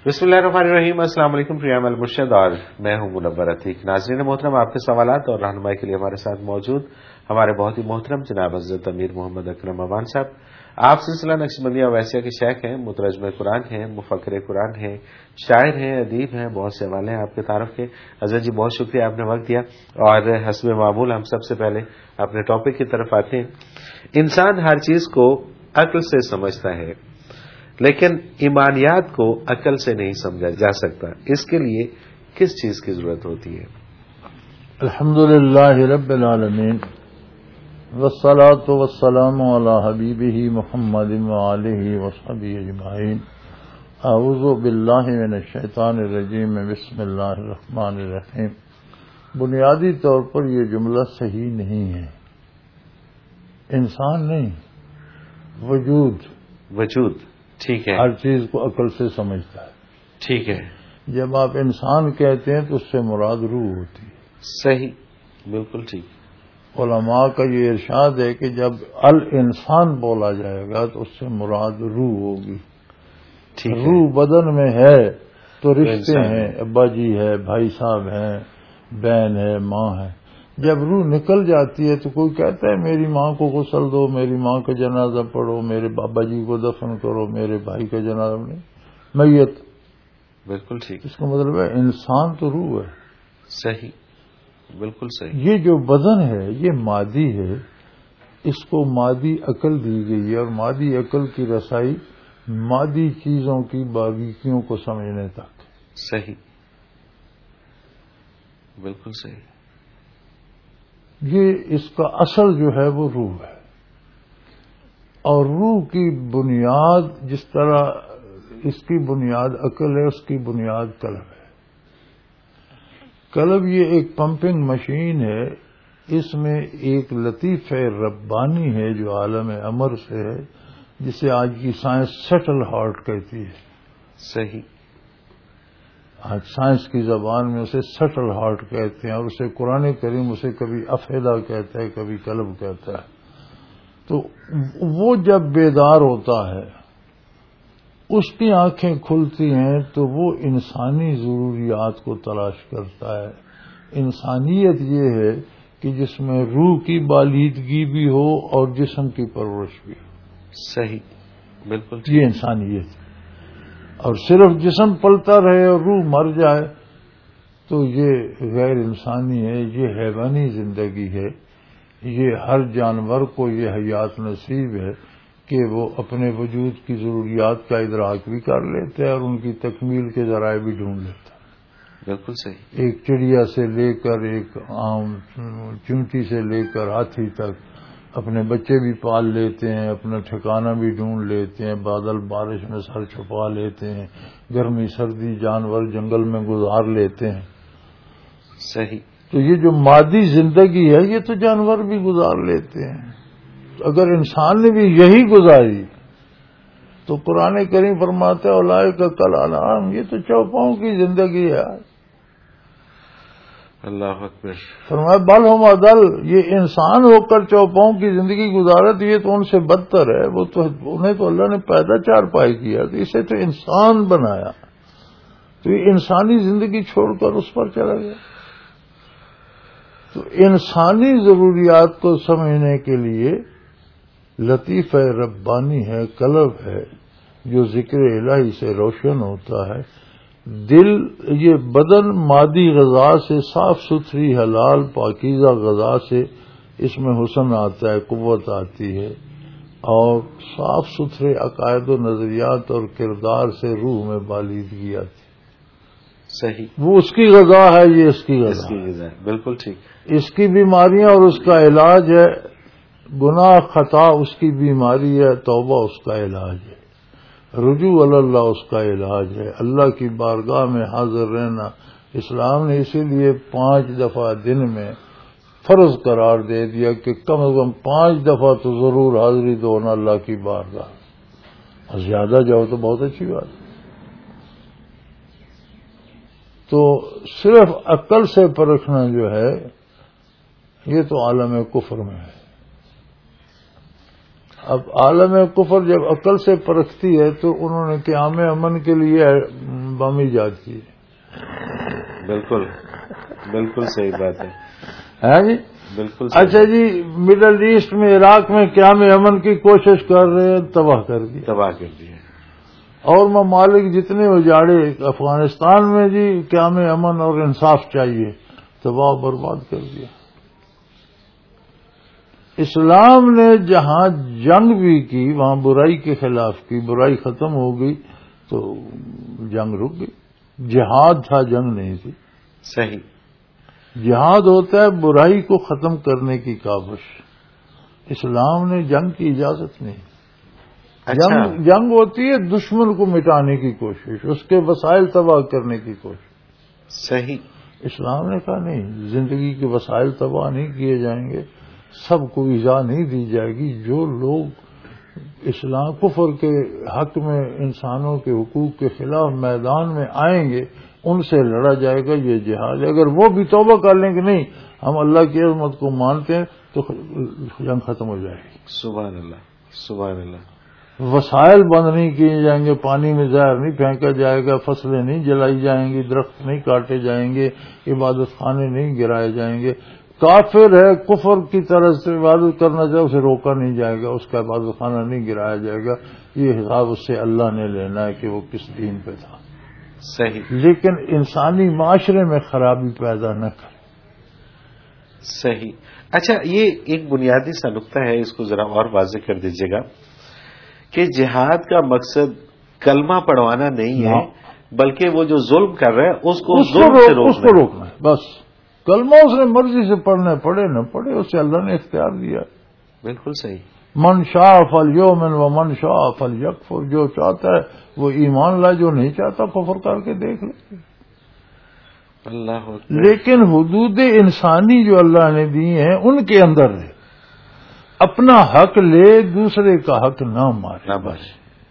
بسم اللہ الرحمن الرحیم۔ السلام علیکم پریام المرشد، اور میں ہوں منور عتیق۔ ناظرین محترم، آپ کے سوالات اور رہنمائی کے لیے ہمارے ساتھ موجود ہمارے بہت ہی محترم جناب حضرت امیر محمد اکرم امان صاحب۔ آپ سلسلہ نقشبندیہ اویسیہ کے شیخ ہیں، مترجم قرآن ہیں، مفکر قرآن ہیں، شاعر ہیں، ادیب ہیں، بہت سے حوالے ہیں آپ کے تعارف کے۔ حضرت جی بہت شکریہ، آپ نے وقت دیا، اور حسب معمول ہم سب سے پہلے اپنے ٹاپک کی طرف آتے ہیں۔ انسان ہر چیز کو عقل سے سمجھتا ہے، لیکن ایمانیات کو عقل سے نہیں سمجھا جا سکتا۔ اس کے لیے کس چیز کی ضرورت ہوتی ہے؟ الحمدللہ رب العالمین، والصلاة والسلام علی حبیبہ محمد وآلہ وصحبہ اجمعین۔ اعوذ باللہ من الشیطان الرجیم، بسم اللہ الرحمن الرحیم۔ بنیادی طور پر یہ جملہ صحیح نہیں ہے۔ انسان نہیں، وجود ٹھیک ہے، ہر چیز کو عقل سے سمجھتا ہے۔ ٹھیک ہے، جب آپ انسان کہتے ہیں تو اس سے مراد روح ہوتی ہے۔ صحیح، بالکل ٹھیک۔ علماء کا یہ ارشاد ہے کہ جب الانسان بولا جائے گا تو اس سے مراد روح ہوگی۔ روح بدن میں ہے تو رشتے ہیں، ابا جی ہے، بھائی صاحب ہیں، بہن ہے، ماں ہے۔ جب روح نکل جاتی ہے تو کوئی کہتا ہے میری ماں کو غسل دو، میری ماں کا جنازہ پڑھو، میرے بابا جی کو دفن کرو، میرے بھائی کا جنازہ نہیں، میت۔ بالکل ٹھیک، اس کا مطلب ہے انسان تو روح ہے۔ صحیح، بالکل صحیح۔ یہ جو بدن ہے یہ مادی ہے، اس کو مادی عقل دی گئی ہے، اور مادی عقل کی رسائی مادی چیزوں کی باریکیوں کو سمجھنے تک۔ صحیح، بالکل صحیح۔ یہ اس کا اصل جو ہے وہ روح ہے، اور روح کی بنیاد جس طرح اس کی بنیاد عقل ہے، اس کی بنیاد قلب ہے۔ قلب یہ ایک پمپنگ مشین ہے، اس میں ایک لطیف ربانی ہے جو عالم امر سے ہے، جسے آج کی سائنس سٹل ہارٹ کہتی ہے۔ صحیح، آج سائنس کی زبان میں اسے سٹل ہارٹ کہتے ہیں، اور اسے قرآن کریم اسے کبھی افیدہ کہتا ہے، کبھی قلب کہتا ہے۔ تو وہ جب بیدار ہوتا ہے، اس کی آنکھیں کھلتی ہیں تو وہ انسانی ضروریات کو تلاش کرتا ہے۔ انسانیت یہ ہے کہ جس میں روح کی بالیدگی بھی ہو اور جسم کی پرورش بھی ہو۔ صحیح، بالکل یہ انسانیت ہے۔ اور صرف جسم پلتا رہے اور روح مر جائے تو یہ غیر انسانی ہے، یہ حیوانی زندگی ہے۔ یہ ہر جانور کو یہ حیات نصیب ہے کہ وہ اپنے وجود کی ضروریات کا ادراک بھی کر لیتے ہیں اور ان کی تکمیل کے ذرائع بھی ڈھونڈ لیتا ہے۔ بالکل صحیح۔ ایک چڑیا سے لے کر ایک عام چونٹی سے لے کر ہاتھی تک اپنے بچے بھی پال لیتے ہیں، اپنا ٹھکانہ بھی ڈھونڈ لیتے ہیں، بادل بارش میں سر چھپا لیتے ہیں، گرمی سردی جانور جنگل میں گزار لیتے ہیں۔ صحیح۔ تو یہ جو مادی زندگی ہے یہ تو جانور بھی گزار لیتے ہیں۔ اگر انسان نے بھی یہی گزاری تو قرآن کریم فرماتا ہے اولئک کالانعام، یہ تو چوپاؤں کی زندگی ہے۔ اللہ اکبر۔ فرمایا بل ہم اضل، یہ انسان ہو کر چوپاؤں کی زندگی گزارے تو یہ تو ان سے بدتر ہے۔ وہ تو انہیں تو اللہ نے پیدا چارپائی کیا، تو اسے تو انسان بنایا، تو یہ انسانی زندگی چھوڑ کر اس پر چلا گیا۔ تو انسانی ضروریات کو سمجھنے کے لیے لطیف ربانی ہے، قلب ہے، جو ذکر الہی سے روشن ہوتا ہے۔ دل، یہ بدن مادی غذا سے، صاف ستھری حلال پاکیزہ غذا سے اس میں حسن آتا ہے، قوت آتی ہے، اور صاف ستھرے عقائد و نظریات اور کردار سے روح میں بالیدگی آتی ہے۔ صحیح، وہ اس کی غذا ہے، یہ اس کی غذا ہے۔ بالکل ٹھیک۔ اس کی بیماریاں اور اس کا علاج ہے، گناہ خطا اس کی بیماری ہے، توبہ اس کا علاج ہے، رجوع اللہ اس کا علاج ہے، اللہ کی بارگاہ میں حاضر رہنا۔ اسلام نے اسی لیے 5 دفعہ دن میں فرض قرار دے دیا کہ کم از کم 5 دفعہ تو ضرور حاضری دو نا اللہ کی بارگاہ، اور زیادہ جاؤ تو بہت اچھی بات ہے۔ تو صرف عقل سے پرکھنا جو ہے یہ تو عالم کفر میں ہے۔ اب عالم کفر جب عقل سے پرکھتی ہے تو انہوں نے قیام امن کے لیے بم ایجاد کیے. بالکل بالکل صحیح بات ہے جی. بالکل. اچھا جی، مڈل ایسٹ میں عراق میں قیام امن کی کوشش کر رہے ہیں، تباہ کر دیا. اور ممالک جتنے اجاڑے افغانستان میں جی قیام امن اور انصاف چاہیے، تباہ برباد کر دیا. اسلام نے جہاں جنگ بھی کی وہاں برائی کے خلاف کی، برائی ختم ہو گئی تو جنگ رک گئی. جہاد تھا، جنگ نہیں تھی. صحیح. جہاد ہوتا ہے برائی کو ختم کرنے کی کاوش. اسلام نے جنگ کی اجازت نہیں. جنگ ہوتی ہے دشمن کو مٹانے کی کوشش، اس کے وسائل تباہ کرنے کی کوشش. صحیح. اسلام نے کہا نہیں، زندگی کے وسائل تباہ نہیں کیے جائیں گے، سب کو ایذا نہیں دی جائے گی. جو لوگ اسلام کفر کے حق میں انسانوں کے حقوق کے خلاف میدان میں آئیں گے ان سے لڑا جائے گا. یہ جہاد. اگر وہ بھی توبہ کر لیں کہ نہیں ہم اللہ کی عظمت کو مانتے ہیں تو جنگ ختم ہو جائے گی. سبحان اللہ سبحان اللہ. وسائل بند نہیں کیے جائیں گے، پانی میں زہر نہیں پھینکا جائے گا، فصلیں نہیں جلائی جائیں گی، درخت نہیں کاٹے جائیں گے، عبادت خانے نہیں گرائے جائیں گے. کافر ہے، کفر کی طرح سے عبادت کرنا چاہے اسے روکا نہیں جائے گا، اس کا عبادت خانہ نہیں گرایا جائے گا. یہ حساب اس سے اللہ نے لینا ہے کہ وہ کس دین پہ تھا. صحیح. لیکن انسانی معاشرے میں خرابی پیدا نہ کرے. صحیح. اچھا، یہ ایک بنیادی سا نقطہ ہے، اس کو ذرا اور واضح کر دیجیے گا کہ جہاد کا مقصد کلمہ پڑھوانا نہیں ہے، بلکہ وہ جو ظلم کر رہا ہے اس کو روکنا ہے. بس کلمہ اس نے مرضی سے پڑھنا پڑے نہ پڑے، اسے اللہ نے اختیار دیا. بالکل صحیح. من شاء فلیؤمن ومن شاء فلیکفر. جو چاہتا ہے وہ ایمان لائے، جو نہیں چاہتا کفر کر کے دیکھ لے. اللہ. لیکن حدود انسانی جو اللہ نے دی ہیں ان کے اندر رہے، اپنا حق لے، دوسرے کا حق نہ مارے. بس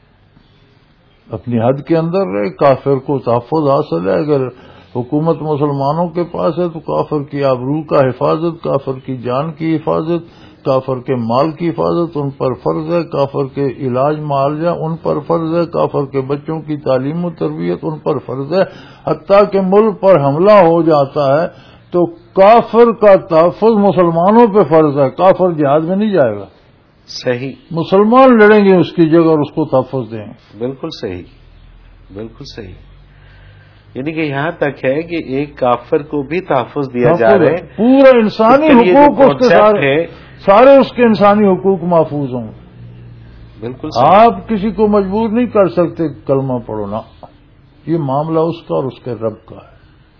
اپنی حد کے اندر رہے. کافر کو تحفظ حاصل ہے. اگر حکومت مسلمانوں کے پاس ہے تو کافر کی آبرو کا حفاظت، کافر کی جان کی حفاظت، کافر کے مال کی حفاظت ان پر فرض ہے. کافر کے علاج معالجہ ان پر فرض ہے. کافر کے بچوں کی تعلیم و تربیت ان پر فرض ہے. حتیٰ کہ ملک پر حملہ ہو جاتا ہے تو کافر کا تحفظ مسلمانوں پہ فرض ہے. کافر جہاد میں نہیں جائے گا. صحیح. مسلمان لڑیں گے اس کی جگہ اور اس کو تحفظ دیں گے. بالکل صحیح. بالکل صحیح. یعنی کہ یہاں تک ہے کہ ایک کافر کو بھی تحفظ دیا جا رہا ہے. پورا انسانی حقوق اس کے سارے اس کے انسانی حقوق محفوظ ہوں. بالکل. آپ کسی کو مجبور نہیں کر سکتے کلمہ پڑھو نا. یہ معاملہ اس کا اور اس کے رب کا ہے.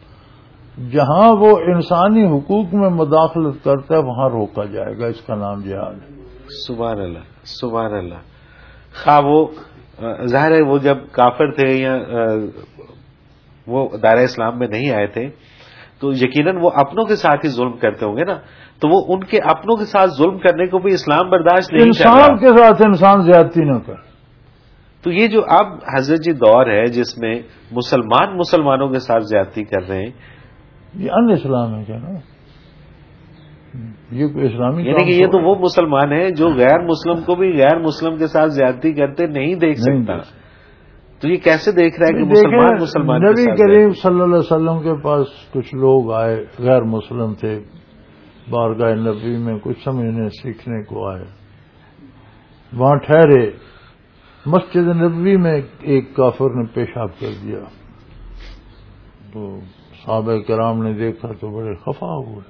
جہاں وہ انسانی حقوق میں مداخلت کرتا ہے وہاں روکا جائے گا. اس کا نام جہاد ہے. سبحان اللہ سبحان اللہ. خواہ وہ ظاہر ہے وہ جب کافر تھے یا وہ دائرہ اسلام میں نہیں آئے تھے تو یقیناً وہ اپنوں کے ساتھ ہی ظلم کرتے ہوں گے نا. تو وہ ان کے اپنوں کے ساتھ ظلم کرنے کو بھی اسلام برداشت نہیں کرتا. انسان کے ساتھ انسان زیادتی نہ کر. تو یہ جو اب حضرت جی دور ہے جس میں مسلمانوں کے ساتھ زیادتی کر رہے ہیں، یہ ان اسلام ہے کیا نا؟ یہ کوئی اسلامی یعنی کہ یہ تو وہ مسلمان ہیں جو غیر مسلم کو بھی غیر مسلم کے ساتھ زیادتی کرتے نہیں دیکھ سکتا. تو یہ کیسے دیکھ رہا ہے کہ مسلمان نبی کریم صلی اللہ علیہ وسلم کے پاس کچھ لوگ آئے، غیر مسلم تھے، بارگاہ نبی میں کچھ سمجھنے سیکھنے کو آئے. وہاں ٹھہرے. مسجد نبوی میں ایک کافر نے پیشاب کر دیا تو صحابہ کرام نے دیکھا تو بڑے خفا ہوئے.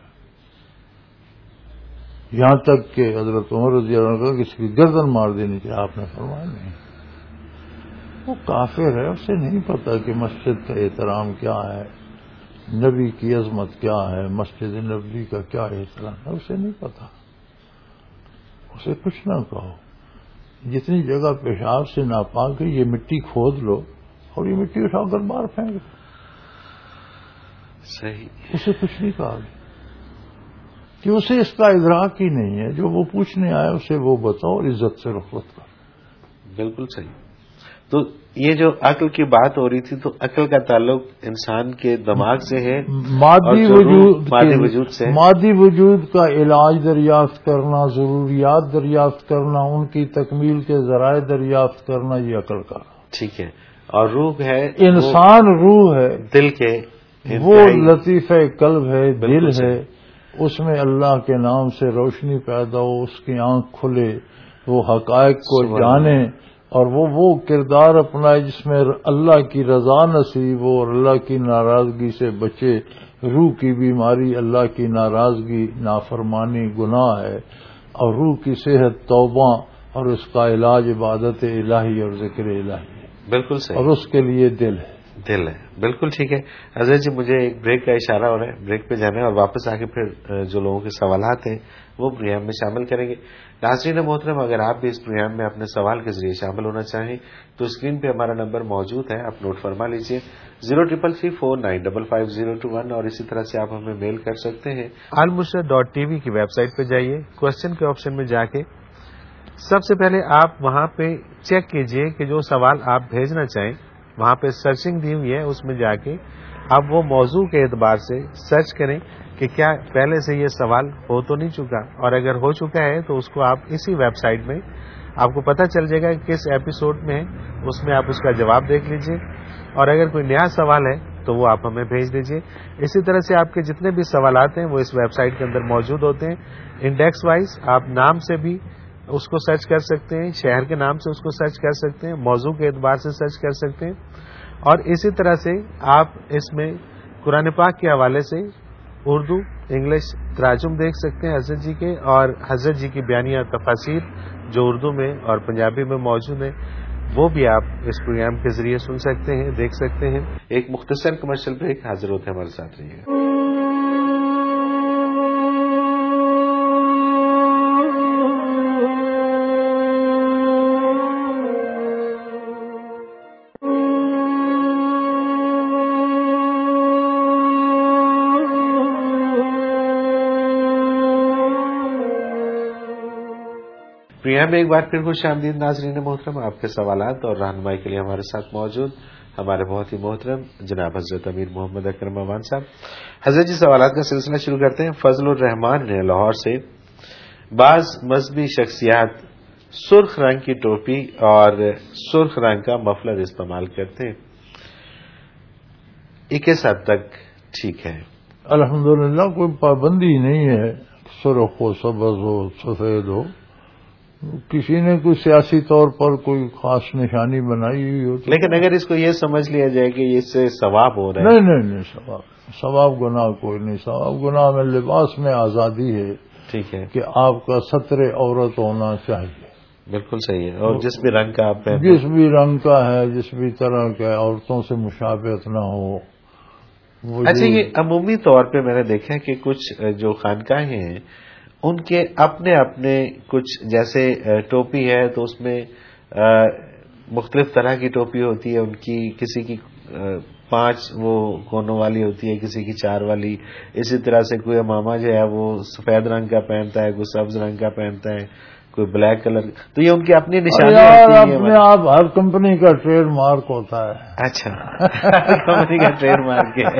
یہاں تک کہ حضرت عمر رضی اللہ عنہ کا کسی کی گردن مار دینی چاہیے. آپ نے فرمایا نہیں، وہ کافر ہے، اسے نہیں پتا کہ مسجد کا احترام کیا ہے، نبی کی عظمت کیا ہے، مسجد نبوی کا کیا احترام ہے، اسے نہیں پتا. اسے کچھ نہ کہو. جتنی جگہ پیشاب سے ناپاک ہے یہ مٹی کھود لو اور یہ مٹی اٹھا کر باہر پھینک دو. صحیح. اسے کچھ نہیں کہا کہ اسے اس کا ادراک ہی نہیں ہے. جو وہ پوچھنے آیا اسے وہ بتاؤ اور عزت سے رخصت کر. بالکل صحیح. تو یہ جو عقل کی بات ہو رہی تھی تو عقل کا تعلق انسان کے دماغ سے ہے، مادی وجود سے. مادی وجود کا علاج دریافت کرنا، ضروریات دریافت کرنا، ان کی تکمیل کے ذرائع دریافت کرنا، یہ عقل کا. ٹھیک ہے. اور روح ہے انسان روح ہے، دل کے وہ لطیفہ قلب ہے، دل ہے، اس میں اللہ کے نام سے روشنی پیدا ہو، اس کی آنکھ کھلے، وہ حقائق کو جانے اور وہ کردار اپنائے جس میں اللہ کی رضا نصیب ہو اور اللہ کی ناراضگی سے بچے۔ روح کی بیماری اللہ کی ناراضگی، نافرمانی، گناہ ہے، اور روح کی صحت توبہ اور اس کا علاج عبادت الہی اور ذکر الہی ہے۔ بالکل صحیح، اور اس کے لیے دل ہے۔ دل ہے، بالکل ٹھیک ہے۔ حضرت جی مجھے ایک بریک کا اشارہ ہو رہا ہے، بریک پہ جانا ہے اور واپس آ کے پھر جو لوگوں کے سوالات ہیں وہ پروگرام میں شامل کریں گے۔ ناظرین محترم، اگر آپ بھی اس پروگرام میں اپنے سوال کے ذریعے شامل ہونا چاہیں تو اسکرین پہ ہمارا نمبر موجود ہے، آپ نوٹ فرما لیجئے 0334955021، اور اسی طرح سے آپ ہمیں میل کر سکتے ہیں۔ almusra.tv کی ویب سائٹ پہ جائیے، کوسچن کے آپشن میں جا کے سب سے پہلے آپ وہاں پہ چیک کیجئے کہ جو سوال آپ بھیجنا چاہیں، وہاں پہ سرچنگ دی ہوئی ہے، اس میں جا کے آپ وہ موضوع کے اعتبار سے سرچ کریں کہ کیا پہلے سے یہ سوال ہو تو نہیں چکا، اور اگر ہو چکا ہے تو اس کو آپ اسی ویب سائٹ میں آپ کو پتہ چل جائے گا کہ کس ایپیسوڈ میں ہے، اس میں آپ اس کا جواب دیکھ لیجئے، اور اگر کوئی نیا سوال ہے تو وہ آپ ہمیں بھیج دیجئے۔ اسی طرح سے آپ کے جتنے بھی سوالات ہیں وہ اس ویب سائٹ کے اندر موجود ہوتے ہیں، انڈیکس وائز آپ نام سے بھی اس کو سرچ کر سکتے ہیں، شہر کے نام سے اس کو سرچ کر سکتے ہیں، موضوع کے اعتبار سے سرچ کر سکتے ہیں، اور اسی طرح سے آپ اس میں قرآن پاک کے حوالے سے اردو انگلش تراجم دیکھ سکتے ہیں حضرت جی کے، اور حضرت جی کی بیانیہ تفاسیر جو اردو میں اور پنجابی میں موجود ہیں وہ بھی آپ اس پروگرام کے ذریعے سن سکتے ہیں، دیکھ سکتے ہیں۔ ایک مختصر کمرشل بریک، حاضر ہوتے ہیں، ہمارے ساتھ رہیے گا۔ پروگرام میں ایک بار پھر خوش آمدید ناظرین محترم، آپ کے سوالات اور رہنمائی کے لیے ہمارے ساتھ موجود ہمارے بہت ہی محترم جناب حضرت امیر محمد اکرم اوان صاحب۔ حضرت جی سوالات کا سلسلہ شروع کرتے ہیں۔ فضل الرحمان نے لاہور سے، بعض مذہبی شخصیات سرخ رنگ کی ٹوپی اور سرخ رنگ کا مفلر استعمال کرتے ہیں، یہ کس حد تک ٹھیک ہے؟ الحمدللہ کوئی پابندی نہیں ہے، سرخ ہو، سبز ہو، سفید ہو، کسی نے کوئی سیاسی طور پر کوئی خاص نشانی بنائی ہوئی ہو، لیکن اگر اس کو یہ سمجھ لیا جائے کہ اس سے ثواب ہو رہا ہے؟ نہیں، ثواب گناہ کوئی نہیں، ثواب گناہ میں لباس میں آزادی ہے، ٹھیک ہے کہ آپ کا ستر عورت ہونا چاہیے، بالکل صحیح ہے، اور جس بھی رنگ کا آپ پہنیں، جس بھی رنگ کا ہے، جس بھی طرح کا، عورتوں سے مشابہت نہ ہو۔ اچھا، یہ عمومی طور پہ میں نے دیکھا کہ کچھ جو خانقاہیں ہیں ان کے اپنے اپنے کچھ، جیسے ٹوپی ہے تو اس میں مختلف طرح کی ٹوپی ہوتی ہے ان کی، کسی کی 5 وہ کونوں والی ہوتی ہے، کسی کی 4 والی، اسی طرح سے کوئی امامہ جو ہے وہ سفید رنگ کا پہنتا ہے، کوئی سبز رنگ کا پہنتا ہے، کوئی بلیک کلر، تو یہ ان کی اپنی نشانی ہوتی ہے۔ اپنے آپ ہر کمپنی کا ٹریڈ مارک ہوتا ہے۔ اچھا، کمپنی کا ٹریڈ مارک ہے،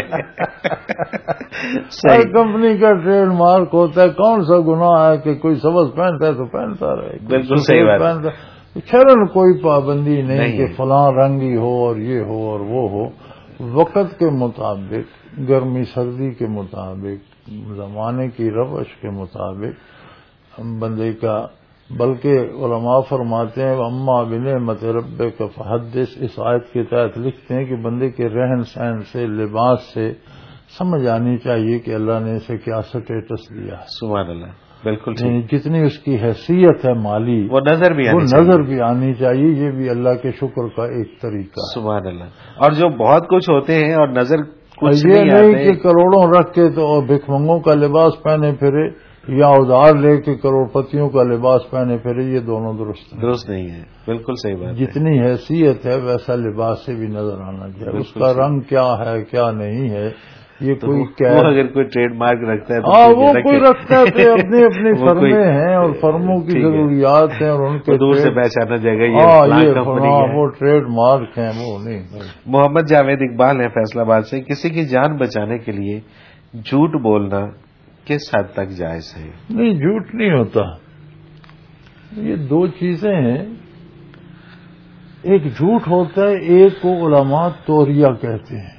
ہر کمپنی کا ٹریڈ مارک ہوتا ہے۔ کون سا گناہ ہے کہ کوئی سبز پہنتا ہے تو پہنتا رہے، بالکل صحیح بات، خیرن کوئی پابندی نہیں کہ فلاں رنگی ہو اور یہ ہو اور وہ ہو، وقت کے مطابق، گرمی سردی کے مطابق، زمانے کی روش کے مطابق بندے کا، بلکہ علماء فرماتے ہیں اما بنعمت ربک فحدث، اس آیت کے تحت لکھتے ہیں کہ بندے کے رہن سہن سے، لباس سے سمجھ آنی چاہیے کہ اللہ نے اسے کیا سٹیٹس دیا۔ سبحان اللہ، بالکل یعنی جتنی اس کی حیثیت ہے مالی، وہ نظر بھی آنی چاہیے، یہ بھی اللہ کے شکر کا ایک طریقہ ہے۔ سبحان اللہ۔ اور جو بہت کچھ ہوتے ہیں اور نظر کچھ یہ نہیں کہ کروڑوں رکھ کے تو بھکمنگوں کا لباس پہنے پھرے یا ادھار لے کے کروڑ پتیوں کا لباس پہنے پھرے، یہ دونوں درست نہیں ہے، بالکل صحیح بات۔ جتنی حیثیت ہے ویسا لباس سے بھی نظر آنا چاہیے، اس کا رنگ کیا ہے کیا نہیں ہے، یہ کوئی اگر کوئی ٹریڈ مارک رکھتا ہے تو وہ کوئی رکھتا ہے تو اپنی اپنی فرمیں ہیں اور فرموں کی ضروریات ہیں، اور ان کے دور سے پہچانا جائے گا وہ ٹریڈ مارک ہیں، وہ نہیں۔ محمد جاوید اقبال ہیں فیصلہ آباد سے، کسی کی جان بچانے کے لیے جھوٹ بولنا کس حد تک جائز ہے؟ نہیں، جھوٹ نہیں ہوتا، یہ 2 چیزیں ہیں، ایک جھوٹ ہوتا ہے، ایک کو علماء توریہ کہتے ہیں.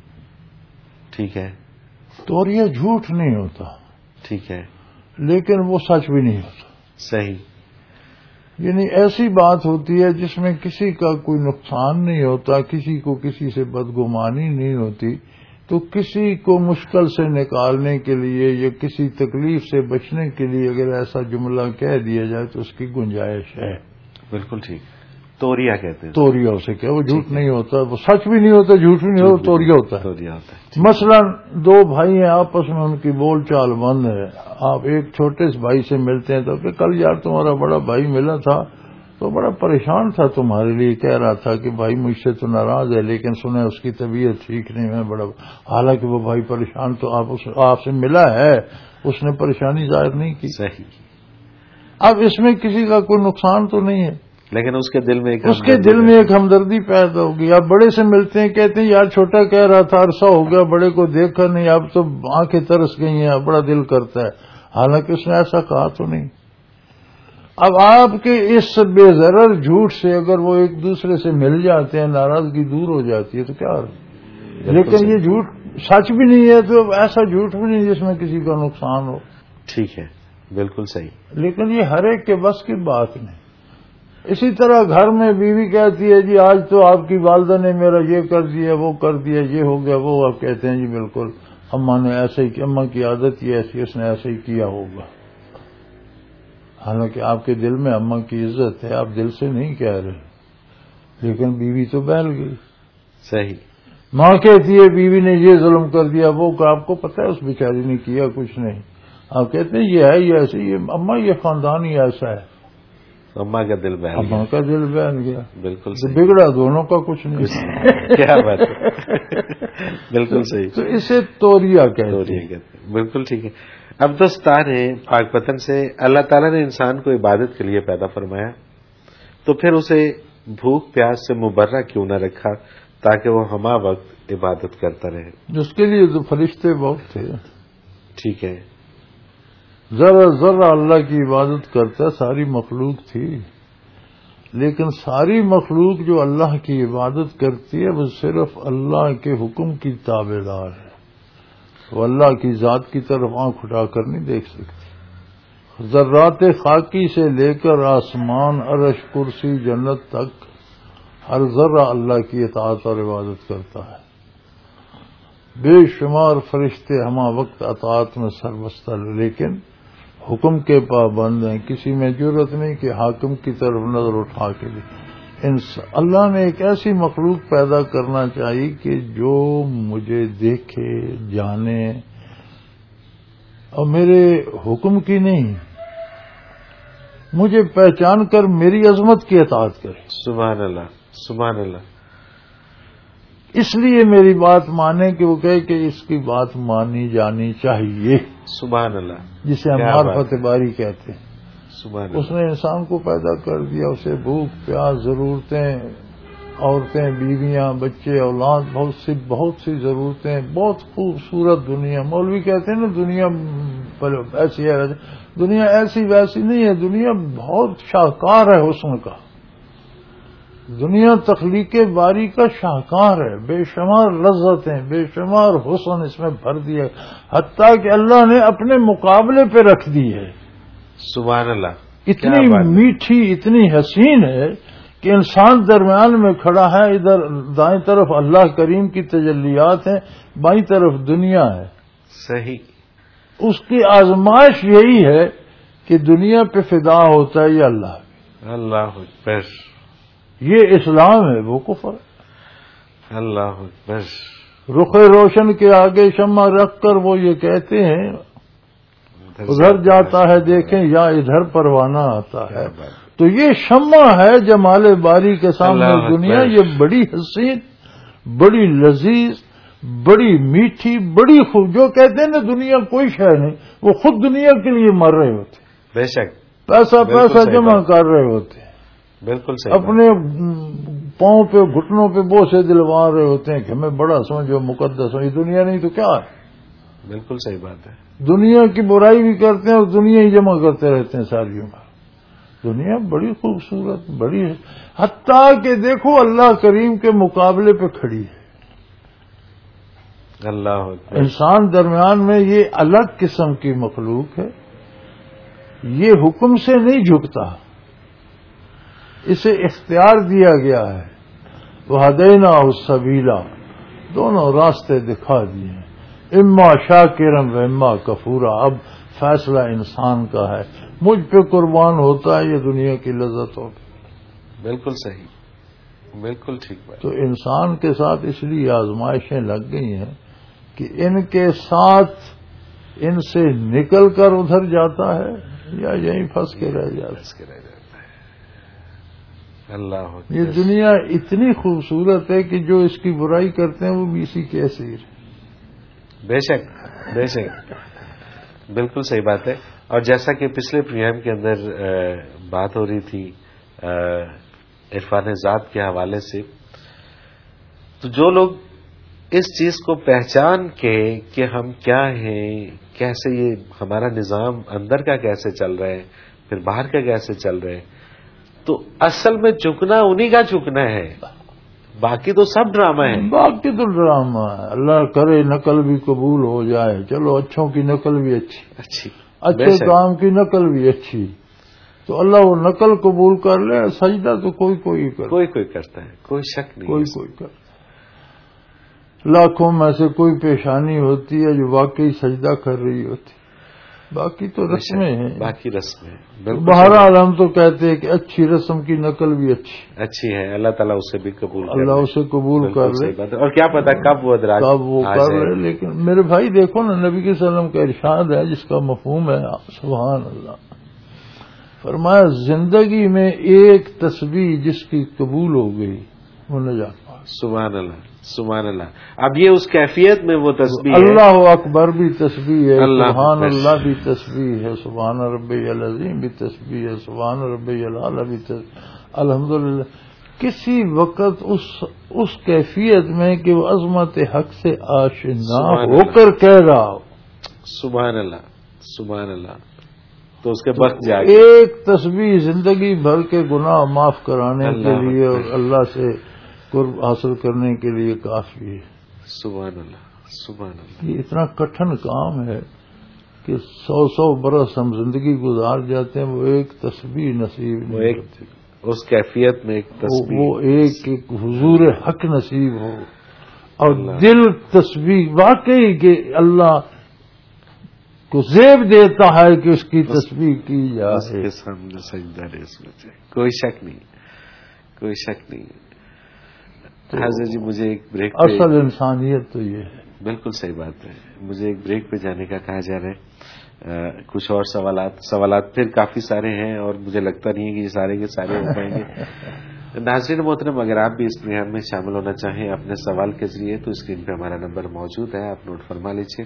ٹھیک ہے. توریہ جھوٹ نہیں ہوتا، ٹھیک ہے، لیکن وہ سچ بھی نہیں ہوتا. صحیح. یعنی ایسی بات ہوتی ہے جس میں کسی کا کوئی نقصان نہیں ہوتا، کسی کو کسی سے بدگمانی نہیں ہوتی، تو کسی کو مشکل سے نکالنے کے لیے یا کسی تکلیف سے بچنے کے لیے اگر ایسا جملہ کہہ دیا جائے تو اس کی گنجائش ہے. بالکل ٹھیک. توریہ کہتے ہیں. توریہ اسے کیا، وہ جھوٹ نہیں ہوتا، وہ سچ بھی نہیں ہوتا، جھوٹ بھی نہیں ہوتا، توریہ ہوتا ہے. توریہ ہوتا ہے. مثلا دو بھائی ہیں، آپس میں ان کی بول چال بند ہے. آپ ایک چھوٹے سے بھائی سے ملتے ہیں تو کہ کل یار تمہارا بڑا بھائی ملا تھا تو بڑا پریشان تھا تمہارے لیے، کہہ رہا تھا کہ بھائی مجھ سے تو ناراض ہے لیکن سنا اس کی طبیعت ٹھیک نہیں ہے بڑا. حالانکہ وہ بھائی پریشان تو آپ سے ملا ہے، اس نے پریشانی ظاہر نہیں کی. صحیح. اب اس میں کسی کا کوئی نقصان تو نہیں ہے، لیکن اس کے دل میں ایک ہمدردی پیدا ہوگی. آپ بڑے سے ملتے ہیں، کہتے ہیں یار چھوٹا کہہ رہا تھا عرصہ ہو گیا بڑے کو دیکھا نہیں، اب تو آنکھیں ترس گئی ہیں، بڑا دل کرتا ہے، حالانکہ اس نے ایسا کہا تو نہیں. اب آپ کے اس بے ضرر جھوٹ سے اگر وہ ایک دوسرے سے مل جاتے ہیں، ناراضگی دور ہو جاتی ہے تو کیا. لیکن یہ جھوٹ سچ بھی نہیں ہے تو ایسا جھوٹ بھی نہیں جس میں کسی کا نقصان ہو. ٹھیک ہے، بالکل صحیح. لیکن یہ ہر ایک کے بس کی بات نہیں. اسی طرح گھر میں بیوی کہتی ہے جی آج تو آپ کی والدہ نے میرا یہ کر دیا، وہ کر دیا، یہ ہو گیا، وہ. آپ کہتے ہیں جی بالکل اماں نے ایسے ہی، اماں کی عادت یہ ایسی، اس نے ایسے ہی کیا ہوگا. حالانکہ آپ کے دل میں اماں کی عزت ہے، آپ دل سے نہیں کہہ رہے، لیکن بیوی تو بہل گئی. صحیح. ماں کہتی ہے بیوی نے یہ ظلم کر دیا، وہ آپ کو پتہ ہے اس بیچاری نے کیا کچھ نہیں. آپ کہتے ہیں یہ ہے یہ ایسے، یہ اماں یہ خاندان ہی ایسا ہے. اماں کا دل بہل گیا. اماں کا دل بہل گیا. بالکل صحیح. بگڑا دونوں کا کچھ نہیں. کیا بات ہے. بالکل صحیح. تو اسے توریہ کہتے ہیں. بالکل ٹھیک ہے. اب دوستان ہے پاک وطن سے، اللہ تعالیٰ نے انسان کو عبادت کے لیے پیدا فرمایا، تو پھر اسے بھوک پیاس سے مبرہ کیوں نہ رکھا تاکہ وہ ہمہ وقت عبادت کرتا رہے. اس کے لیے تو فرشتے بہت تھے. ٹھیک ہے. ذرا ذرا اللہ کی عبادت کرتا، ساری مخلوق تھی، لیکن ساری مخلوق جو اللہ کی عبادت کرتی ہے وہ صرف اللہ کے حکم کی تابع دار ہے. وہ اللہ کی ذات کی طرف آنکھ اٹھا کر نہیں دیکھ سکتی. ذرات خاکی سے لے کر آسمان، عرش، کرسی، جنت تک ہر ذرہ اللہ کی اطاعت اور عبادت کرتا ہے. بے شمار فرشتے ہمہ وقت اطاعت میں سربستہ، لیکن حکم کے پابند ہیں. کسی میں جرت نہیں کہ حاکم کی طرف نظر اٹھا کے لے. اللہ نے ایک ایسی مخلوق پیدا کرنا چاہیے کہ جو مجھے دیکھے، جانے اور میرے حکم کی نہیں، مجھے پہچان کر میری عظمت کی اطاعت کرے. سبحان اللہ، سبحان اللہ. اس لیے میری بات مانے کہ وہ کہے کہ اس کی بات مانی جانی چاہیے. سبحان اللہ. جسے ہم معرفت باری کہتے ہیں. سبحان. اس نے انسان کو پیدا کر دیا، اسے بھوک پیاس، ضرورتیں، عورتیں، بیویاں، بچے، اولاد، بہت سی ضرورتیں، بہت خوبصورت دنیا. مولوی کہتے ہیں نا دنیا ایسی ہے، دنیا ایسی ویسی نہیں ہے، دنیا بہت شاہکار ہے حسن کا. دنیا تخلیق باری کا شاہکار ہے، بے شمار لذتیں، بے شمار حسن اس میں بھر دیا، حتیٰ کہ اللہ نے اپنے مقابلے پہ رکھ دی ہے. سبحان اللہ. اتنی میٹھی، اتنی حسین ہے کہ انسان درمیان میں کھڑا ہے، ادھر دائیں طرف اللہ کریم کی تجلیات ہیں، بائیں طرف دنیا ہے. صحیح. اس کی آزمائش یہی ہے کہ دنیا پہ فدا ہوتا ہے یا اللہ. اللہ اکبر. یہ اسلام ہے، وہ کفر ہے. اللہ اکبر. رخ روشن کے آگے شمع رکھ کر وہ یہ کہتے ہیں ادھر جاتا ہے دیکھیں یا ادھر پروانہ آتا ہے. تو یہ شمع ہے جمال باری کے سامنے دنیا. یہ بڑی حسین، بڑی لذیذ، بڑی میٹھی، بڑی خوب. جو کہتے ہیں نا دنیا کوئی شے نہیں، وہ خود دنیا کے لیے مر رہے ہوتے. بے شک. پیسہ جمع کر رہے ہوتے ہیں. بالکل صحیح. اپنے پاؤں پہ، گھٹنوں پہ بوسے دلوا رہے ہوتے ہیں کہ ہمیں بڑا سمجھو، مقدس ہو. یہ دنیا نہیں تو کیا ہے؟ بالکل صحیح بات ہے. دنیا کی برائی بھی کرتے ہیں اور دنیا ہی جمع کرتے رہتے ہیں ساری عمر. دنیا بڑی خوبصورت، بڑی ہے، حتیٰ کہ دیکھو اللہ کریم کے مقابلے پہ کھڑی ہے. اللہ اکبر. انسان درمیان میں یہ الگ قسم کی مخلوق ہے، یہ حکم سے نہیں جھکتا، اسے اختیار دیا گیا ہے. وَهَدَيْنَاهُ السَّبِيلَ، دونوں راستے دکھا دیے ہیں، اما شاکرا و اما کفورا. اب فیصلہ انسان کا ہے، مجھ پہ قربان ہوتا ہے یہ دنیا کی لذت ہوگی. بالکل صحیح، بالکل ٹھیک بات. تو انسان کے ساتھ اس لیے آزمائشیں لگ گئی ہیں کہ ان کے ساتھ ان سے نکل کر ادھر جاتا ہے یا یہیں پھنس کے رہ جاتا ہے. اللہ اکبر. یہ دنیا اتنی خوبصورت ہے کہ جو اس کی برائی کرتے ہیں وہ بھی اسی کے اسیر ہیں. بے شک، بے شک، بالکل صحیح بات ہے. اور جیسا کہ پچھلے پروگرام کے اندر بات ہو رہی تھی عرفان ذات کے حوالے سے، تو جو لوگ اس چیز کو پہچان کے کہ ہم کیا ہیں، کیسے یہ ہمارا نظام اندر کا کیسے چل رہا ہے، پھر باہر کا کیسے چل رہا ہے، تو اصل میں جھکنا انہی کا جھکنا ہے، باقی تو سب ڈرامہ ہے. باقی تو ڈرامہ ہے. اللہ کرے نقل بھی قبول ہو جائے، چلو اچھوں کی نقل بھی اچھی، اچھے کام کی نقل بھی اچھی، تو اللہ وہ نقل قبول کر لے. سجدہ تو کوئی کرتا ہے، کوئی شک نہیں، کوئی کرتا. لاکھوں میں سے کوئی پیشانی ہوتی ہے جو واقعی سجدہ کر رہی ہوتی، باقی تو رسمیں ہیں. باقی رسمیں. بہرحال ہم تو کہتے ہیں کہ اچھی رسم کی نقل بھی اچھی ہے. اللہ تعالیٰ اسے بھی قبول کر لے. اللہ اسے قبول کر لے. اور کیا پتا کب وہ کر لے. لیکن میرے بھائی دیکھو نا، نبی کے صلی اللہ علیہ وسلم کا ارشاد ہے جس کا مفہوم ہے سبحان اللہ. فرمایا زندگی میں ایک تسبیح جس کی قبول ہو گئی وہ نجات. سبحان اللہ، سبحان اللہ. اب یہ اس کیفیت میں وہ تسبیح ہے. اللہ اکبر بھی تسبیح ہے، سبحان اللہ بھی تسبیح ہے، سبحان ربی العظیم بھی تسبیح ہے، سبحان ربی الاعلی بھی تسبیح. الحمدللہ کسی وقت اس کیفیت میں کہ وہ عظمت حق سے آشنا ہو کر کہہ رہا ہو سبحان اللہ، سبحان اللہ، تو اس کے وقت جائے. ایک تسبیح زندگی بھر کے گناہ معاف کرانے کے لیے اور اللہ سے قرب حاصل کرنے کے لیے کافی ہے. سبحان اللہ، سبحان اللہ. یہ اتنا کٹھن کام ہے کہ 100 برس ہم زندگی گزار جاتے ہیں، وہ ایک تسبیح نصیب نہیں ہوتی. اس کیفیت میں ایک تسبیح، وہ ایک حضور حق نصیب ہو اور دل تسبیح واقعی کہ اللہ کو زیب دیتا ہے کہ اس کی تسبیح کی جائے. اس کے سامنے سجدہ ہے، اس میں کوئی شک نہیں، کوئی شک نہیں. حضرت جی مجھے ایک بریک پہ، اصل انسانیت تو یہ ہے. بالکل صحیح بات ہے. مجھے ایک بریک پہ جانے کا کہا جا رہا ہے. کچھ اور سوالات پھر کافی سارے ہیں اور مجھے لگتا نہیں ہے کہ یہ سارے کے سارے ہو پائیں گے. ناظرین محترم، اگر آپ بھی اس پروگرام میں شامل ہونا چاہیں اپنے سوال کے ذریعے تو اسکرین پہ ہمارا نمبر موجود ہے، آپ نوٹ فرما لیجیے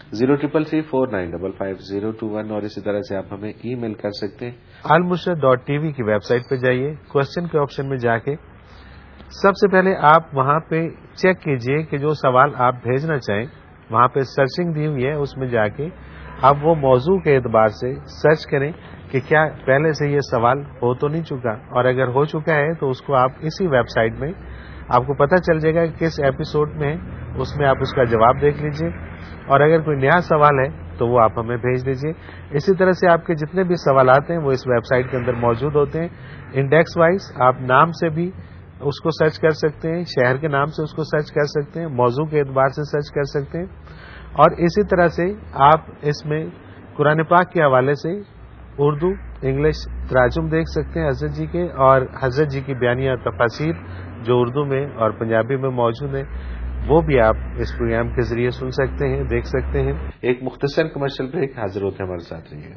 033349555021. اور اسی طرح سے آپ ہمیں ای میل کر سکتے ہیں. almusrad.tv کی ویب سائٹ پہ جائیے، کوشچن کے آپشن میں جا کے سب سے پہلے آپ وہاں پہ چیک کیجئے کہ جو سوال آپ بھیجنا چاہیں وہاں پہ سرچنگ دی ہوئی ہے، اس میں جا کے آپ وہ موضوع کے اعتبار سے سرچ کریں کہ کیا پہلے سے یہ سوال ہو تو نہیں چکا، اور اگر ہو چکا ہے تو اس کو آپ اسی ویب سائٹ میں آپ کو پتہ چل جائے گا کہ کس ایپیسوڈ میں ہے، اس میں آپ اس کا جواب دیکھ لیجئے. اور اگر کوئی نیا سوال ہے تو وہ آپ ہمیں بھیج دیجئے. اسی طرح سے آپ کے جتنے بھی سوالات ہیں وہ اس ویب سائٹ کے اندر موجود ہوتے ہیں. انڈیکس وائز آپ نام سے بھی اس کو سرچ کر سکتے ہیں، شہر کے نام سے اس کو سرچ کر سکتے ہیں، موضوع کے اعتبار سے سرچ کر سکتے ہیں. اور اسی طرح سے آپ اس میں قرآن پاک کے حوالے سے اردو انگلش تراجم دیکھ سکتے ہیں حضرت جی کے، اور حضرت جی کی بیانیہ تفاسیر جو اردو میں اور پنجابی میں موجود ہیں وہ بھی آپ اس پروگرام کے ذریعے سن سکتے ہیں، دیکھ سکتے ہیں. ایک مختصر کمرشل بریک، حاضر ہوتے ہیں ہمارے ساتھ رہیے.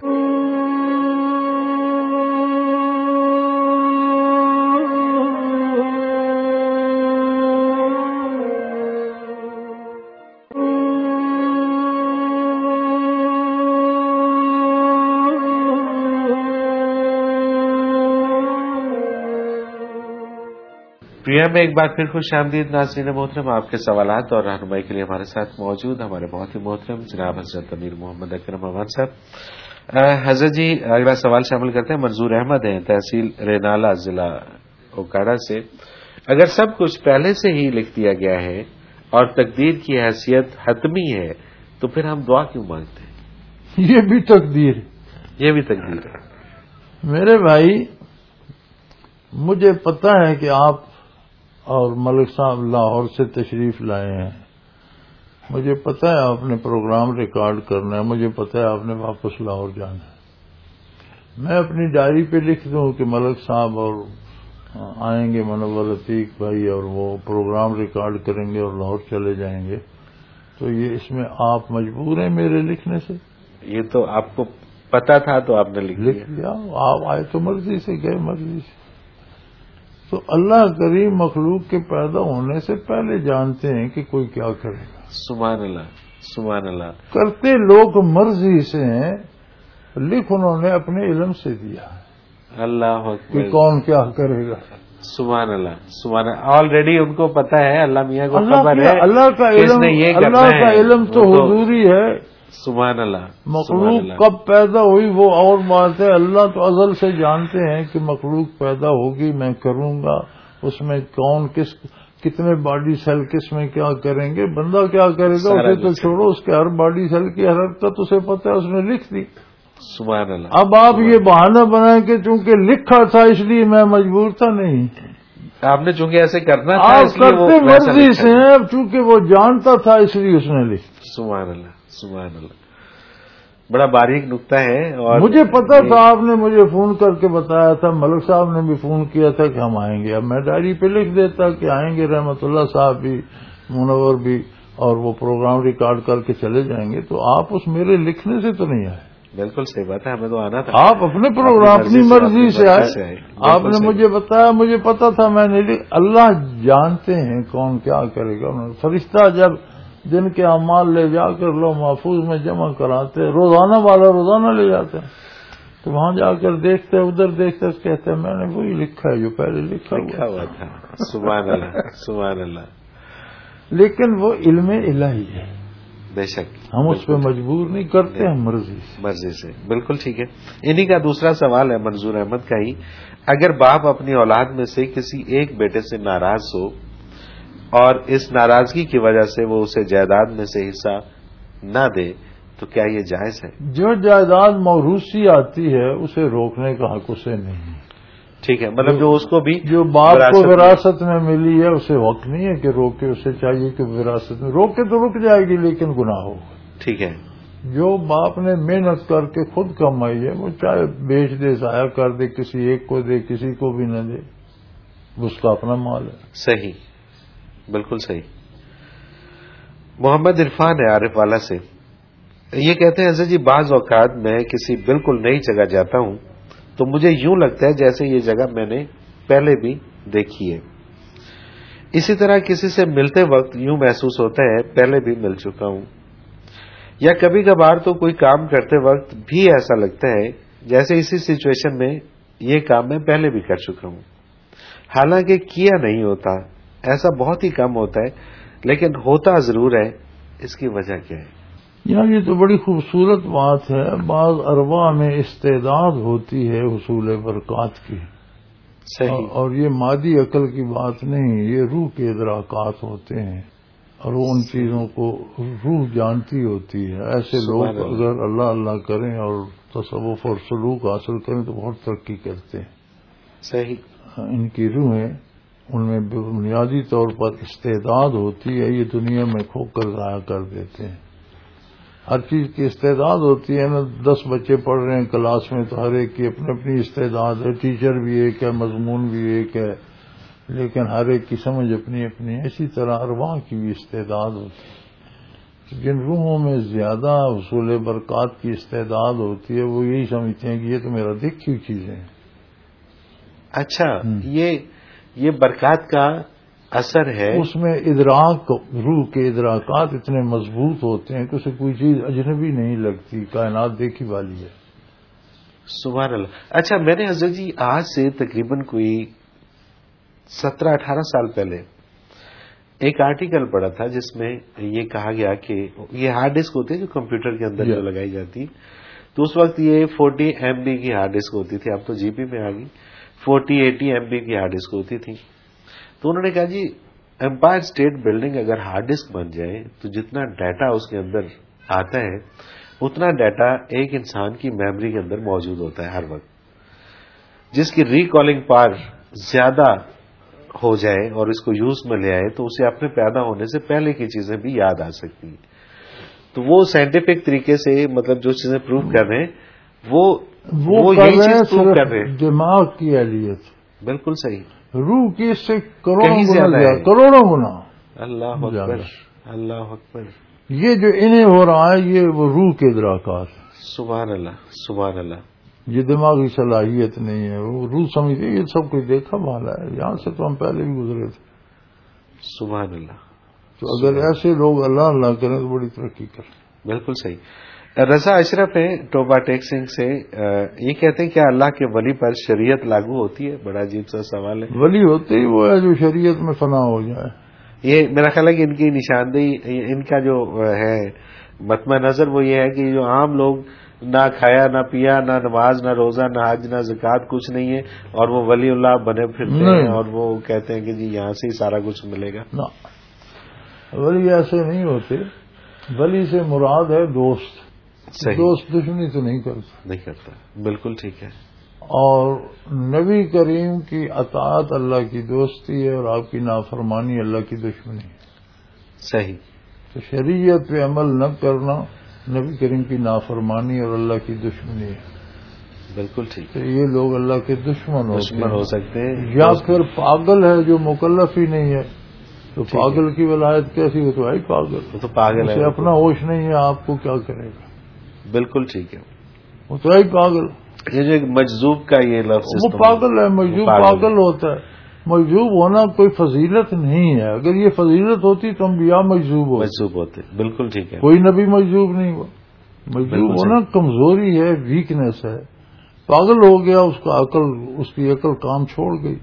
پروگرام میں ایک بار پھر خوش آمدید ناظرین محترم. آپ کے سوالات اور رہنمائی کے لیے ہمارے ساتھ موجود ہمارے بہت ہی محترم جناب حضرت امیر محمد اکرم امان صاحب. حضرت جی اگلا سوال شامل کرتے ہیں. منظور احمد ہیں, تحصیل رینالہ, ضلع اوکاڑا سے. اگر سب کچھ پہلے سے ہی لکھ دیا گیا ہے اور تقدیر کی حیثیت حتمی ہے تو پھر ہم دعا کیوں مانگتے ہیں؟ یہ بھی تقدیر ہے. میرے بھائی, مجھے پتا ہے کہ آپ اور ملک صاحب لاہور سے تشریف لائے ہیں. مجھے پتا ہے آپ نے پروگرام ریکارڈ کرنا ہے. مجھے پتا ہے آپ نے واپس لاہور جانا ہے. میں اپنی ڈائری پہ لکھ دوں کہ ملک صاحب اور آئیں گے, منور عتیق بھائی, اور وہ پروگرام ریکارڈ کریں گے اور لاہور چلے جائیں گے, تو یہ اس میں آپ مجبور ہیں میرے لکھنے سے؟ یہ تو آپ کو پتا تھا تو آپ نے لکھ دیا. آپ آئے تو مرضی سے, گئے مرضی سے. تو اللہ کریم مخلوق کے پیدا ہونے سے پہلے جانتے ہیں کہ کوئی کیا کرے گا. سبحان اللہ, سبحان اللہ. کرتے لوگ مرضی سے ہیں, لکھ انہوں نے اپنے علم سے دیا اللہ کہ کون کیا کرے گا. سبحان اللہ, سبحان اللہ. آلریڈی ان کو پتا ہے, اللہ میاں کو خبر ہے. اللہ کا علم تو حضوری ہے. سبحان اللہ. مخلوق کب پیدا ہوئی وہ اور بات ہے. اللہ تو ازل سے جانتے ہیں کہ مخلوق پیدا ہوگی, میں کروں گا, اس میں کون کتنے باڈی سیل کس میں کیا کریں گے, بندہ کیا کرے گا اسے تو چھوڑو. اس کے ہر باڈی سیل کی حرکت اسے پتہ ہے, اس نے لکھ دی. سبحان اللہ. اب آپ یہ بہانہ بنائیں کہ چونکہ لکھا تھا اس لیے میں مجبور تھا. نہیں, آپ نے چونکہ ایسے کرنا تھا آپ کرتے مرضی سے ہیں, چونکہ وہ جانتا تھا اس لیے اس نے لکھ. سبحان اللہ, سبحان اللہ. بڑا باریک نقطہ ہے. اور مجھے پتا تھا, آپ نے مجھے فون کر کے بتایا تھا, ملک صاحب نے بھی فون کیا تھا کہ ہم آئیں گے. اب میں ڈائری پہ لکھ دیتا کہ آئیں گے رحمت اللہ صاحب بھی, منور بھی, اور وہ پروگرام ریکارڈ کر کے چلے جائیں گے. تو آپ اس میرے لکھنے سے تو نہیں آئے. بالکل صحیح بات ہے, ہمیں تو آنا تھا. آپ اپنے پروگرام اپنی مرضی سے آئے. آپ نے مجھے بتایا, مجھے پتا تھا, میں نے اللہ جانتے ہیں کون کیا کرے گا. فرشتہ جب جن کے اعمال لے جا کر لو محفوظ میں جمع کراتے, روزانہ والا روزانہ لے جاتے ہیں, تو وہاں جا کر دیکھتے, ادھر دیکھتے, کہتے ہیں میں نے وہی لکھا ہے جو پہلے لکھا ہوا تھا. سبحان اللہ, سبحان اللہ. لیکن وہ علم الہی ہے, بے شک ہم اس پہ مجبور نہیں کرتے, ہم مرضی سے. بالکل ٹھیک ہے. انہی کا دوسرا سوال ہے منظور احمد کا ہی. اگر باپ اپنی اولاد میں سے کسی ایک بیٹے سے ناراض ہو اور اس ناراضگی کی وجہ سے وہ اسے جائیداد میں سے حصہ نہ دے تو کیا یہ جائز ہے؟ جو جائیداد موروثی آتی ہے اسے روکنے کا حق اسے نہیں. ٹھیک ہے, مطلب جو اس کو بھی جو باپ کو وراثت میں ملی ہے اسے حق نہیں ہے کہ روکے. اسے چاہیے کہ وراثت میں روکے تو رک جائے گی لیکن گناہ ہوگا. ٹھیک ہے. جو باپ نے محنت کر کے خود کمائی ہے وہ چاہے بیچ دے, ضائع کر دے, کسی ایک کو دے, کسی کو بھی نہ دے, اس کا اپنا مال ہے. صحیح, بالکل صحیح. محمد عرفان ہے عارف والا سے. یہ کہتے ہیں حضرت جی, بعض اوقات میں کسی بالکل نئی جگہ جاتا ہوں تو مجھے یوں لگتا ہے جیسے یہ جگہ میں نے پہلے بھی دیکھی ہے. اسی طرح کسی سے ملتے وقت یوں محسوس ہوتا ہے پہلے بھی مل چکا ہوں. یا کبھی کبھار تو کوئی کام کرتے وقت بھی ایسا لگتا ہے جیسے اسی سچویشن میں یہ کام میں پہلے بھی کر چکا ہوں, حالانکہ کیا نہیں ہوتا. ایسا بہت ہی کم ہوتا ہے لیکن ہوتا ضرور ہے. اس کی وجہ کیا ہے؟ یہ تو بڑی خوبصورت بات ہے. بعض ارواح میں استعداد ہوتی ہے حصول برکات کی. صحیح. اور یہ مادی عقل کی بات نہیں, یہ روح کے ادراکات ہوتے ہیں اور وہ ان چیزوں کو روح جانتی ہوتی ہے. ایسے لوگ اگر اللہ اللہ کریں اور تصوف اور سلوک حاصل کریں تو بہت ترقی کرتے ہیں. صحیح. ان کی روحیں, ان میں بنیادی طور پر استعداد ہوتی ہے, یہ دنیا میں کھو کر ضائع کر دیتے ہیں. ہر چیز کی استعداد ہوتی ہے نا. 10 بچے پڑھ رہے ہیں کلاس میں تو ہر ایک کی اپنی اپنی استعداد ہے. ٹیچر بھی ایک ہے, مضمون بھی ایک ہے, لیکن ہر ایک کی سمجھ اپنی اپنی. اسی طرح ارواح کی بھی استعداد ہوتی ہے. جن روحوں میں زیادہ حصول برکات کی استعداد ہوتی ہے وہ یہی سمجھتے ہیں کہ یہ تو میرا دیکھی ہوئی چیزیں ہیں. اچھا, یہ برکات کا اثر ہے. اس میں ادراک, روح کے ادراکات اتنے مضبوط ہوتے ہیں کہ اسے کوئی چیز اجنبی نہیں لگتی, کائنات دیکھی والی ہے. سبحان اللہ. اچھا, میں نے حضرت جی آج سے تقریباً کوئی 17-18 سال پہلے ایک آرٹیکل پڑھا تھا جس میں یہ کہا گیا کہ یہ ہارڈ ڈسک ہوتی ہے جو کمپیوٹر کے اندر جو لگائی جاتی, تو اس وقت یہ 40 MB کی ہارڈ ڈسک ہوتی تھی، اب تو جی بی میں آ گئی، 40-80 MB کی ہارڈ ڈسک ہوتی تھی. تو انہوں نے کہا جی امپائر اسٹیٹ بلڈنگ اگر ہارڈ ڈسک بن جائے تو جتنا ڈیٹا اس کے اندر آتا ہے اتنا ڈیٹا ایک انسان کی میموری کے اندر موجود ہوتا ہے ہر وقت. جس کی ریکالنگ پاور زیادہ ہو جائے اور اس کو یوز میں لے آئے تو اسے اپنے پیدا ہونے سے پہلے کی چیزیں بھی یاد آ سکتی ہیں. تو وہ سائنٹیفک طریقے سے مطلب جو چیزیں پروو کر رہے ہیں وہ یہی چیز پروو کر رہے ہیں. دماغ کی اہلیت بالکل صحیح. روح کی اس سے کروڑوں گنا. اللہ اکبر اللہ اکبر. یہ جو انہیں ہو رہا ہے یہ وہ روح کے ادراکات. سبحان اللہ سبحان اللہ. یہ دماغی صلاحیت نہیں ہے، وہ روح سمجھتے یہ سب کچھ دیکھا بھالا ہے، یہاں سے تو ہم پہلے بھی گزرے تھے. سبحان اللہ. تو اگر ایسے لوگ اللہ اللہ کریں تو بڑی ترقی کریں. بالکل صحیح. رضا اشرف ہیں ٹوبا ٹیکسنگ سے، یہ کہتے ہیں کیا اللہ کے ولی پر شریعت لاگو ہوتی ہے؟ بڑا عجیب سا سوال ہے. ولی ہوتے ہی وہ ہے جو شریعت میں فنا ہو جائے. یہ میرا خیال ہے کہ ان کی نشاندہی، ان کا جو ہے مطمع نظر وہ یہ ہے کہ جو عام لوگ نہ کھایا نہ پیا نہ نماز نہ روزہ نہ حج نہ زکوٰۃ کچھ نہیں ہے اور وہ ولی اللہ بنے پھرتے ہیں اور وہ کہتے ہیں کہ جی یہاں سے ہی سارا کچھ ملے گا. ولی ایسے نہیں ہوتے. ولی سے مراد ہے دوست. دوست دشمنی تو نہیں کرتا. بالکل ٹھیک ہے. اور نبی کریم کی اطاعت اللہ کی دوستی ہے اور آپ کی نافرمانی اللہ کی دشمنی ہے. صحیح. تو شریعت پہ عمل نہ کرنا نبی کریم کی نافرمانی اور اللہ کی دشمنی ہے. بالکل ٹھیک. تو یہ لوگ اللہ کے دشمن ہو سکتے ہیں یا پھر پاگل ہے جو مکلف ہی نہیں ہے. تو پاگل کی ولایت کیسی ہو؟ تو پاگل ہے، اپنا ہوش نہیں ہے، آپ کو کیا کرے گا. بالکل ٹھیک ہے. وہ تو پاگل. یہ جو مجذوب کا یہ لفظ وہ پاگل ہے. مجذوب پاگل ہوتا ہے. مجذوب ہونا کوئی فضیلت نہیں ہے. اگر یہ فضیلت ہوتی تو انبیاء مجذوب ہوتے. بالکل ٹھیک ہے. کوئی نبی مجذوب نہیں ہوا. مجذوب ہونا کمزوری ہے، ویکنیس ہے. پاگل ہو گیا، اس کی عقل کام چھوڑ گئی،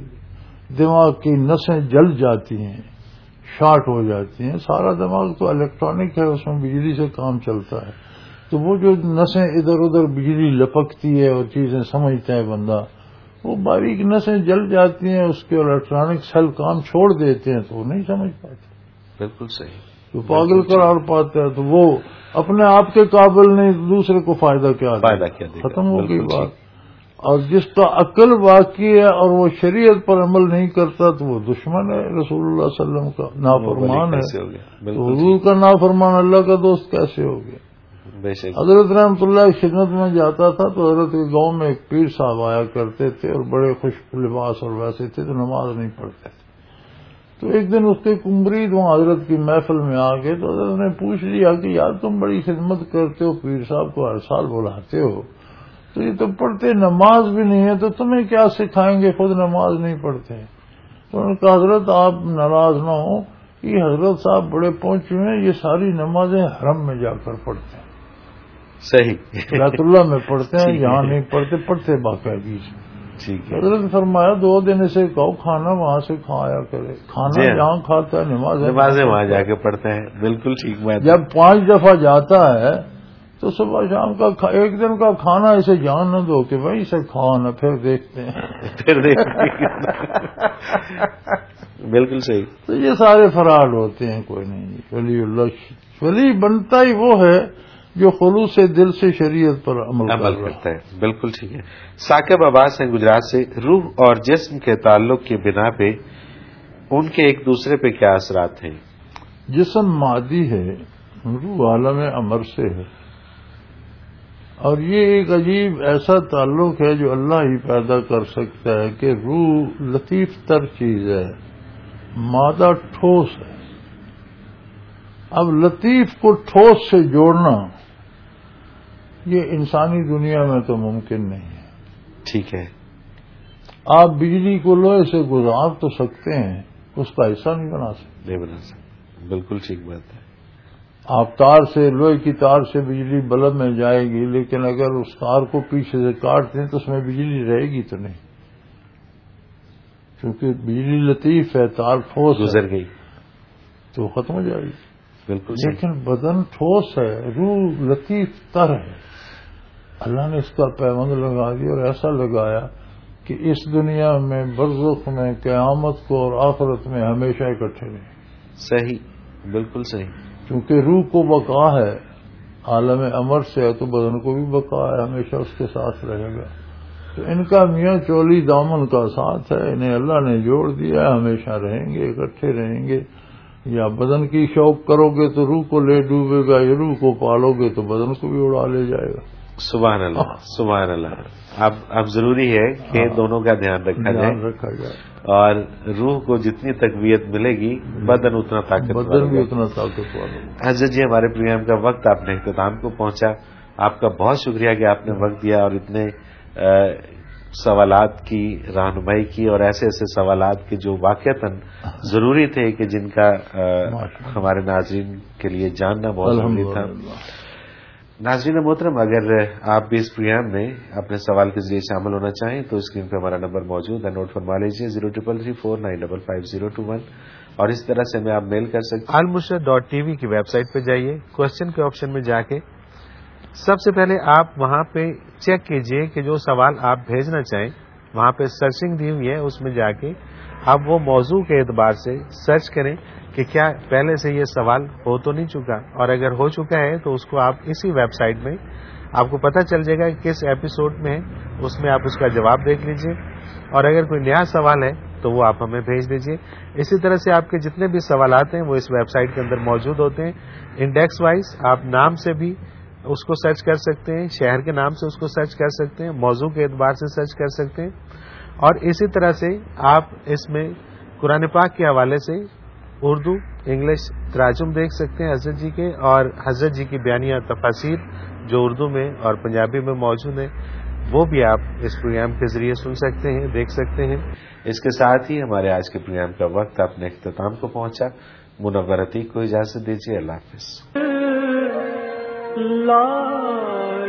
دماغ کی نسیں جل جاتی ہیں، شارٹ ہو جاتی ہیں. سارا دماغ تو الیکٹرانک ہے، اس میں بجلی سے کام چلتا ہے. تو وہ جو نسیں ادھر ادھر بجلی لپکتی ہے اور چیزیں سمجھتا ہے بندہ، وہ باریک نسیں جل جاتی ہیں، اس کے الیکٹرانک سیل کام چھوڑ دیتے ہیں تو وہ نہیں سمجھ پاتے. بالکل صحیح. تو پاگل قرار پاتا ہے تو وہ اپنے آپ کے قابل نہیں، دوسرے کو فائدہ کیا ختم ہو گئی بات. اور جس کا عقل باقی ہے اور وہ شریعت پر عمل نہیں کرتا تو وہ دشمن ہے رسول اللہ صلی اللہ علیہ وسلم کا، نافرمان ہے. تو حضور کا نافرمان اللہ کا دوست کیسے ہو گیا؟ حضرت رحمت اللہ خدمت میں جاتا تھا تو حضرت کے گاؤں میں ایک پیر صاحب آیا کرتے تھے اور بڑے خوش لباس اور ویسے تھے تو نماز نہیں پڑھتے تھے. تو ایک دن اس کے مرید وہاں حضرت کی محفل میں آ گئے تو حضرت نے پوچھ لیا کہ یار تم بڑی خدمت کرتے ہو، پیر صاحب کو ہر سال بلاتے ہو، تو یہ تو پڑھتے نماز بھی نہیں ہے تو تمہیں کیا سکھائیں گے، خود نماز نہیں پڑھتے. تو انہوں نے کہا حضرت آپ ناراض نہ ہوں، یہ حضرت صاحب بڑے پہنچے ہیں، یہ ساری نمازیں حرم میں جا کر پڑھتے ہیں. صحیح. بیت اللہ میں پڑھتے ہیں، یہاں نہیں پڑھتے باقاعدگی سے. حضرت فرمایا 2 دن اسے کہو کھانا وہاں سے کھایا کرے، کھانا جہاں کھاتا ہے نمازیں وہاں جا کے پڑھتے ہیں. بالکل ٹھیک بات. جب 5 دفعہ جاتا ہے تو صبح شام کا ایک دن کا کھانا اسے جان نہ دو کہ بھائی اسے کھانا پھر دیکھتے ہیں. بالکل صحیح. تو یہ سارے فراڈ ہوتے ہیں، کوئی نہیں. ولی بنتا ہی وہ ہے جو خلوص سے دل سے شریعت پر عمل کرتا ہے. بالکل ٹھیک ہے. ثاقب عباس ہیں گجرات سے، روح اور جسم کے تعلق کی بنا پہ ان کے ایک دوسرے پہ کیا اثرات ہیں؟ جسم مادی ہے، روح عالم امر سے ہے، اور یہ ایک عجیب ایسا تعلق ہے جو اللہ ہی پیدا کر سکتا ہے کہ روح لطیف تر چیز ہے، مادہ ٹھوس ہے. اب لطیف کو ٹھوس سے جوڑنا یہ انسانی دنیا میں تو ممکن نہیں ہے. ٹھیک ہے. آپ بجلی کو لوہے سے گزار تو سکتے ہیں، اس کا حصہ نہیں بنا سکتے. بالکل ٹھیک بات ہے. آپ تار سے، لوہے کی تار سے بجلی بلب میں جائے گی، لیکن اگر اس تار کو پیچھے سے کاٹ دیں تو اس میں بجلی رہے گی تو نہیں، کیونکہ بجلی لطیف ہے، تار ٹھوس گزر گئی تو ختم ہو جائے گی. بالکل. لیکن بدن ٹھوس ہے، روح لطیف تر ہے. اللہ نے اس کا پیوند لگا دیا اور ایسا لگایا کہ اس دنیا میں برزخ میں قیامت کو اور آخرت میں ہمیشہ اکٹھے رہیں. صحیح، بالکل صحیح. کیونکہ روح کو بقا ہے، عالم امر سے ہے تو بدن کو بھی بقا ہے، ہمیشہ اس کے ساتھ رہے گا. تو ان کا میاں چولی دامن کا ساتھ ہے، انہیں اللہ نے جوڑ دیا ہے، ہمیشہ رہیں گے، اکٹھے رہیں گے. یا بدن کی شوق کرو گے تو روح کو لے ڈوبے گا، یا روح کو پالو گے تو بدن کو بھی اڑا لے جائے گا. سبحان اللہ، سبحان اللہ. اب ضروری ہے کہ دونوں کا دھیان رکھا جائے اور روح کو جتنی تقویت ملے گی بدن اتنا بدن بھی اتنا طاقتور. حضرت جی، ہمارے پروگرام کا وقت آپ نے اختتام کو پہنچا. آپ کا بہت شکریہ کہ آپ نے وقت دیا اور اتنے سوالات کی رہنمائی کی، اور ایسے ایسے سوالات کے جو واقعتاً ضروری تھے کہ جن کا ہمارے ناظرین کے لیے جاننا بہت ضروری تھا. ناظرین محترم، اگر آپ بھی اس پروگرام میں اپنے سوال کے ذریعے شامل ہونا چاہیں تو اسکرین پہ ہمارا نمبر موجود ہے، نوٹ فرما لیجیے 033349555021، اور اس طرح سے ہمیں آپ میل کر سکتے ہیں. almurshed.tv کی ویب سائٹ پہ جائیے، کوشچن کے آپشن میں جا کے سب سے پہلے آپ وہاں پہ چیک کیجئے کہ جو سوال آپ بھیجنا چاہیں، وہاں پہ سرچنگ دی ہوئی ہے، اس میں جا کے آپ وہ موضوع کے اعتبار سے سرچ کریں کہ کیا پہلے سے یہ سوال ہو تو نہیں چکا، اور اگر ہو چکا ہے تو اس کو آپ اسی ویب سائٹ میں آپ کو پتہ چل جائے گا کہ کس ایپیسوڈ میں ہے، اس میں آپ اس کا جواب دیکھ لیجئے، اور اگر کوئی نیا سوال ہے تو وہ آپ ہمیں بھیج دیجئے. اسی طرح سے آپ کے جتنے بھی سوالات ہیں وہ اس ویب سائٹ کے اندر موجود ہوتے ہیں. انڈیکس وائز آپ نام سے بھی اس کو سرچ کر سکتے ہیں، شہر کے نام سے اس کو سرچ کر سکتے ہیں، موضوع کے اعتبار سے سرچ کر سکتے ہیں، اور اسی طرح سے آپ اس میں قرآن پاک کے حوالے سے اردو انگلش تراجم دیکھ سکتے ہیں حضرت جی کے، اور حضرت جی کی بیانیہ تفاسیر جو اردو میں اور پنجابی میں موجود ہیں وہ بھی آپ اس پروگرام کے ذریعے سن سکتے ہیں، دیکھ سکتے ہیں. اس کے ساتھ ہی ہمارے آج کے پروگرام کا وقت اپنے اختتام کو پہنچا. منور عتیق کو اجازت دیجیے. اللہ حافظ.